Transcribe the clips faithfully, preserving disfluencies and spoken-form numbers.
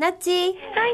ナッチ。 はい、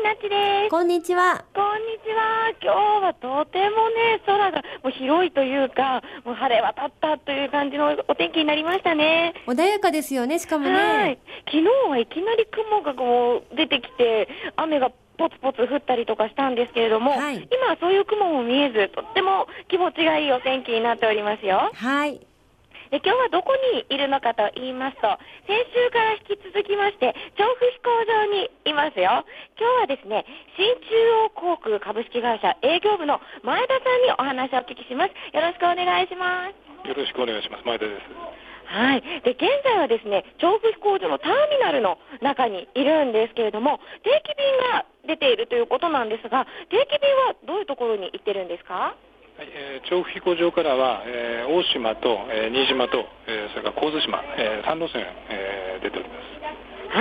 ナッチです。 こんにちは。 こんにちは。今日はとてもね、空がもう広いというか、もう晴れ渡ったという感じのお天気になりましたね。 穏やかですよね、しかもね。 はい。昨日はいきなり雲がこう出てきて、雨がポツポツ降ったりとかしたんですけれども、はい、今はそういう雲も見えず、とっても気持ちがいいお天気になっておりますよ。 はい。 で今日はどこにいるのかと言いますと、先週から引き続きまして調布飛行場にいますよ。今日はですね、新中央航空株式会社営業部の前田さんにお話をお聞きします。よろしくお願いします。 よろしくお願いします。前田です。 はい。で現在はですね、調布飛行場のターミナルの中にいるんですけれども、定期便が出ているということなんですが、定期便はどういうところに行ってるんですか？ はい、えー、調布飛行場からは、えー、大島と、えー、新島と、えー、それから神津島、えー、さん路線、えー、出ております。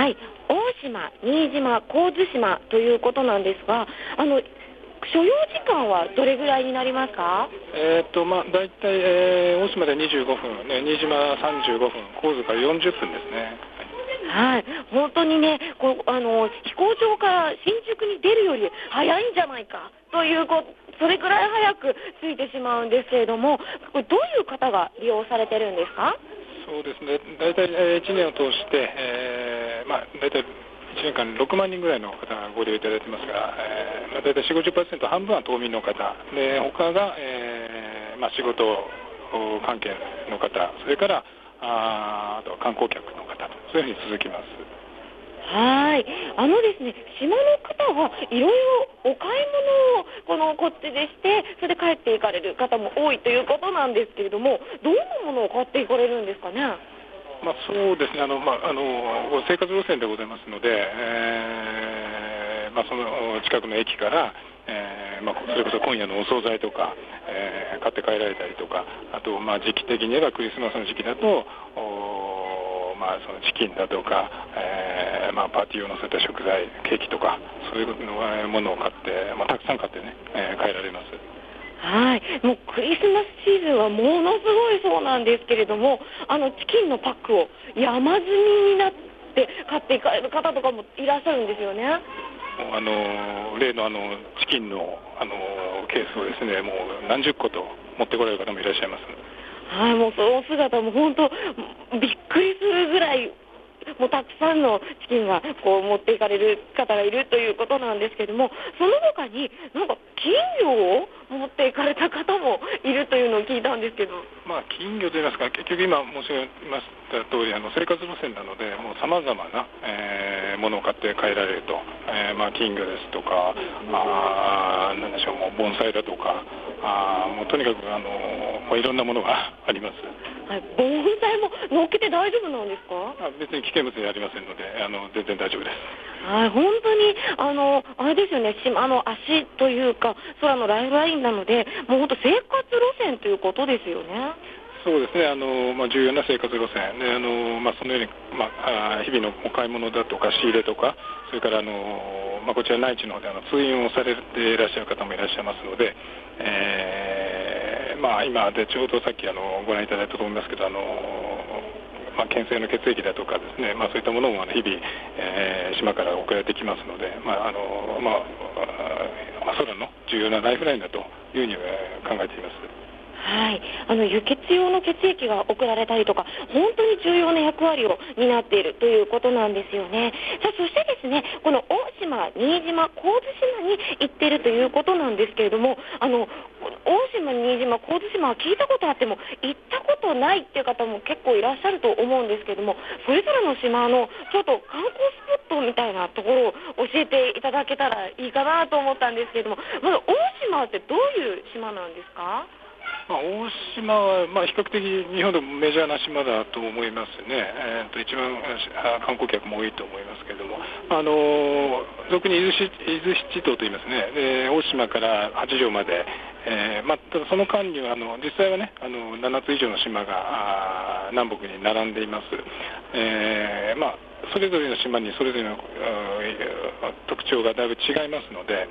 はい、大島、新島、神津島ということなんですが、あの所要時間はどれぐらいになりますか？ えーとまあ、大体、えー、大島でにじゅうごふん、ね、新島さんじゅうごふん、神津からよんじゅっぷんですね。 はい、本当にね、こうあの飛行場から新宿に出るより早いんじゃないかということ、それくらい早く着いてしまうんですけれども、これどういう方が利用されてるんですか？ そうですね、大体、えー、いちねんを通して、えーまあ、大体いちねんかんにろくまんにんぐらいの方がご利用いただいてますが、えーまあ、大体よんじゅう、ごじゅっパーセント、半分は島民の方で、他が、えーまあ、仕事関係の方、それからああとは観光客の方と、そういうふうに続きます。 はい、あのですね、島の方はいろいろお買い物をこのこっちでして、それで帰っていかれる方も多いということなんですけれども、どんなものを買っていかれるんですかね？ まあ、そうですね、あの、まあ、あの生活路線でございますので、えーまあ、その近くの駅から、えーまあ、それこそ今夜のお惣菜とか、えー、買って帰られたりとか、あと、まあ、時期的に言えばクリスマスの時期だと、まあ、そのチキンだとか、えーまあ、パーティーを乗せた食材、ケーキとか、そういうものを買って、まあ、たくさん買ってね、えー、帰られます。 はい、もうクリスマスシーズンはものすごいそうなんですけれども、あのチキンのパックを山積みになって買っていかれる方とかもいらっしゃるんですよね。 あの例のあのチキンのあのケースをですね、もう何十個と持ってこられる方もいらっしゃいます。 はい、もうその姿も本当びっくりするぐらい、もうたくさんのチキンがこう持っていかれる方がいるということなんですけれども、その他になんか金魚を持っていかれた方もいるというのを聞いたんですけど、 まあ、金魚といいますか、結局今申し上げました通り、あの生活路線なので、もうさまざまな、えー、ものを買って帰られると、えーまあ、金魚ですとか、あなんでしょう、もう盆栽だとか、あもうとにかくあの、まあ、いろんなものがあります。 はい、盆栽も乗っけて大丈夫なんですか？ あ別に危険物ではありませんので、あの全然大丈夫です。 はい、本当にあのあれですよね、島の足というか空のライフラインなので、もう本当生活路線ということですよね。 そうですね、あのまあ、重要な生活路線で、あの、まあ、そのように、まあ、日々のお買い物だとか仕入れとか、それからあの、まあ、こちら内地の方であの通院をされていらっしゃる方もいらっしゃいますので、えーまあ、今でちょうどさっきあのご覧いただいたと思いますけど、あのまあ、検性の血液だとかですね、まあ、そういったものも日々、えー、島から送られてきますので、まああのまあ、空の重要なライフラインだというふうに考えています。 はい、あの輸血用の血液が送られたりとか、本当に重要な役割を担っているということなんですよね。さあ、そしてですね、この大島、新島、神津島に行っているということなんですけれども、あの大島、新島、神津島は聞いたことあっても行ったことないっていう方も結構いらっしゃると思うんですけれども、それぞれの島のちょっと観光スポットみたいなところを教えていただけたらいいかなと思ったんですけれども、まず大島ってどういう島なんですか？ まあ、大島は、まあ、比較的日本でもメジャーな島だと思いますね、えー、と一番観光客も多いと思いますけれども、あの俗に伊豆七伊豆七島といいますね、で大島から八丈まで、えーまあ、ただその間にはあの実際はね、あのななつ以上の島が南北に並んでいます。えーまあ、それぞれの島にそれぞれの特徴がだいぶ違いますので、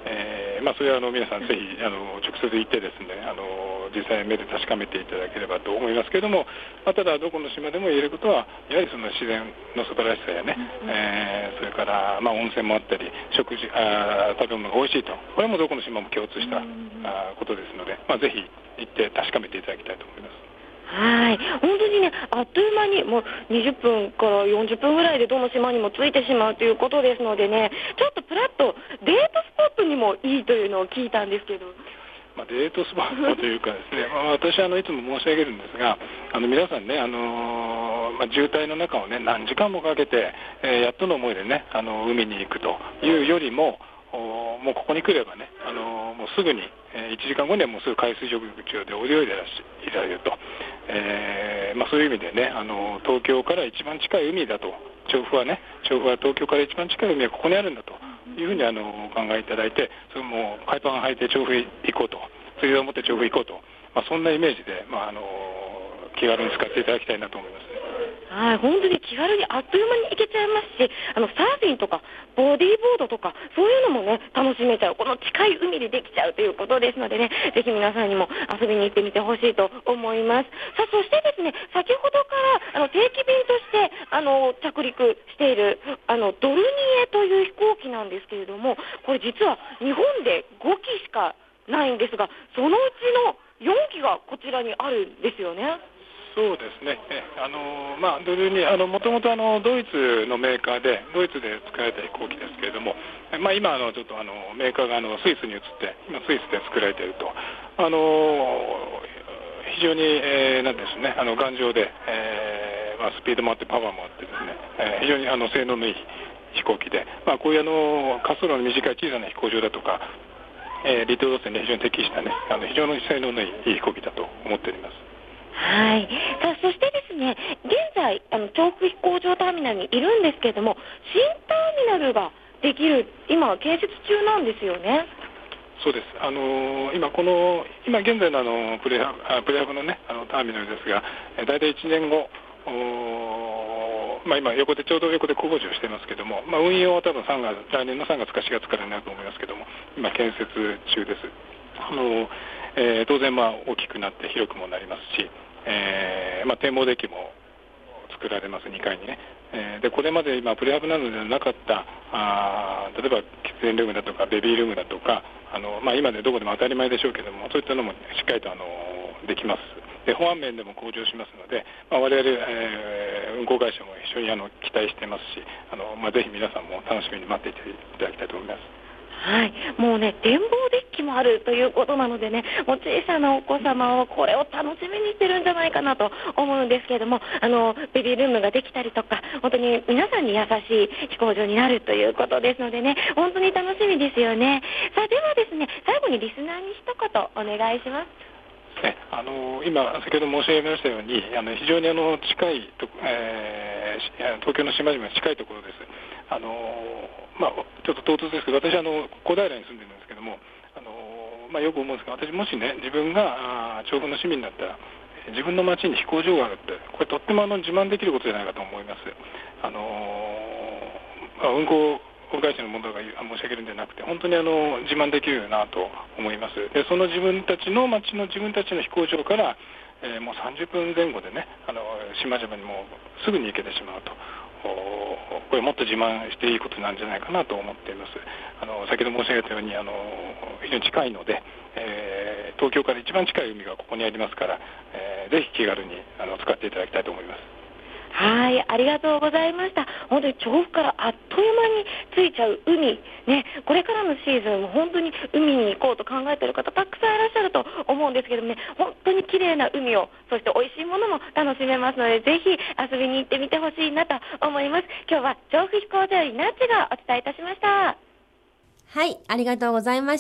えーまあ、それはあの皆さんぜひあの直接行ってですね、あの実際目で確かめていただければと思いますけれども、まあ、ただどこの島でも言えることはやはりその自然の素晴らしさやね、うんえー、それからまあ温泉もあったり食事あ食べ物が美味しいと、これもどこの島も共通した、うん、あことですので、まあ、ぜひ行って確かめていただきたいと思います。 はい、本当にね、あっという間にもうにじゅっぷんからよんじゅっぷんぐらいでどの島にも着いてしまうということですのでね、ちょっとプラッとデートスポットにもいいというのを聞いたんですけど。 まあ、デートスポットというかですね、まあ、私あのいつも申し上げるんですが、あの皆さんね、あのーまあ、渋滞の中をね何時間もかけて、えー、やっとの思いでねあの海に行くというよりも、もうここに来ればね、あのー、もうすぐに、えー、いちじかんごにはもうすぐ海水浴場で泳いでいらっしゃると、えーまあ、そういう意味でね、あのー、東京から一番近い海だと、調布はね、調布は東京から一番近い海はここにあるんだというふうにあのお考えいただいて、それも海パン履いて調布へ行こうと、釣りを持って調布へ行こうと、まあ、そんなイメージで、まあ、あの気軽に使っていただきたいなと思いますね。 はい、本当に気軽にあっという間に行けちゃいますし、あのサーフィンとかボディーボードとかそういうのもね楽しめちゃう、この近い海でできちゃうということですのでね、ぜひ皆さんにも遊びに行ってみてほしいと思います。さあそしてですね、先ほどからあの定期便としてあの着陸しているあのドルニエという飛行機なんですけれども、これ実は日本でごきしかないんですが、そのうちのよんきがこちらにあるんですよね。 そうですね、あのまあ、ドルニエ、もともとドイツのメーカーで、ドイツで作られた飛行機ですけれども、まあ、今あの、ちょっとあのメーカーがあのスイスに移って、今、スイスで作られていると、あの非常に、えー、なんですね、あの頑丈で、えーまあ、スピードもあって、パワーもあってですね、えー、非常にあの性能のいい飛行機で、まあ、こういうあの滑走路の短い小さな飛行場だとか、えー、離島路線に非常に適したね、あの非常に性能のいい飛行機だと思っております。 はい、さあそしてですね、現在あの調布飛行場ターミナルにいるんですけれども、新ターミナルができる、今建設中なんですよね。 そうです、あのー、今この今現在のあのプレハブ、プレハブのねあのターミナルですが、だいたいいちねんご、まあ、今横でちょうど横で工事をしていますけども、まあ、運用は多分さんがつ来年のさんがつかしがつからになると思いますけども、今建設中です。あのーえー、当然まあ大きくなって広くもなりますし、えーまあ、展望デッキも作られます、にかいにね、えー、でこれまで今プレハブなどではなかったあ例えば喫煙ルームだとかベビールームだとか、あの、まあ、今でどこでも当たり前でしょうけども、そういったのもしっかりとあのできます。で保安面でも向上しますので、まあ、我々、えー、運航会社も一緒にあの期待していますし、あの、まあ、ぜひ皆さんも楽しみに待っていただきたいと思います。 はい、もうね展望デッキもあるということなのでね、もう小さなお子様はこれを楽しみにしてるんじゃないかなと思うんですけれども、あのベビールームができたりとか、本当に皆さんに優しい飛行場になるということですのでね、本当に楽しみですよね。さあではですね、最後にリスナーに一言お願いします。 あの今、先ほど申し上げましたように、あの非常にあの近いと、えー、東京の島々に近いところです。あのまあ、ちょっと唐突ですけど、私はあの小平に住んでるんですけども、あの、まあ、よく思うんですけど、私もしね自分が調布の市民だったら、自分の町に飛行場があるって、これとってもあの自慢できることじゃないかと思います。あの、まあ、運航会社の問題が申し上げるんじゃなくて、本当にあの自慢できるなと思います。でその自分たちの町の自分たちの飛行場から、えー、もうさんじゅっぷんぜん後でね、あの島々にもうすぐに行けてしまうと、これもっと自慢していいことなんじゃないかなと思っています。あの先ほど申し上げたように、あの非常に近いので、えー、東京から一番近い海がここにありますから、えー、ぜひ気軽にあの使っていただきたいと思います。 はい、ありがとうございました。本当に調布からあっという間に着いちゃう海、ね、これからのシーズンも本当に海に行こうと考えている方たくさんいらっしゃると思うんですけどもね、本当に綺麗な海を、そして美味しいものも楽しめますので、ぜひ遊びに行ってみてほしいなと思います。今日は調布飛行場よりナッチがお伝えいたしました。 はい、ありがとうございました。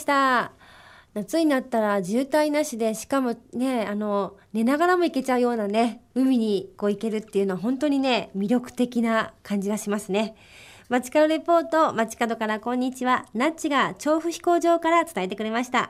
夏になったら渋滞なしで、しかもね、あの寝ながらも行けちゃうようなね、海にこう行けるっていうのは本当にね、魅力的な感じがしますね。街角レポート、街角からこんにちは、ナッチが調布飛行場から伝えてくれました。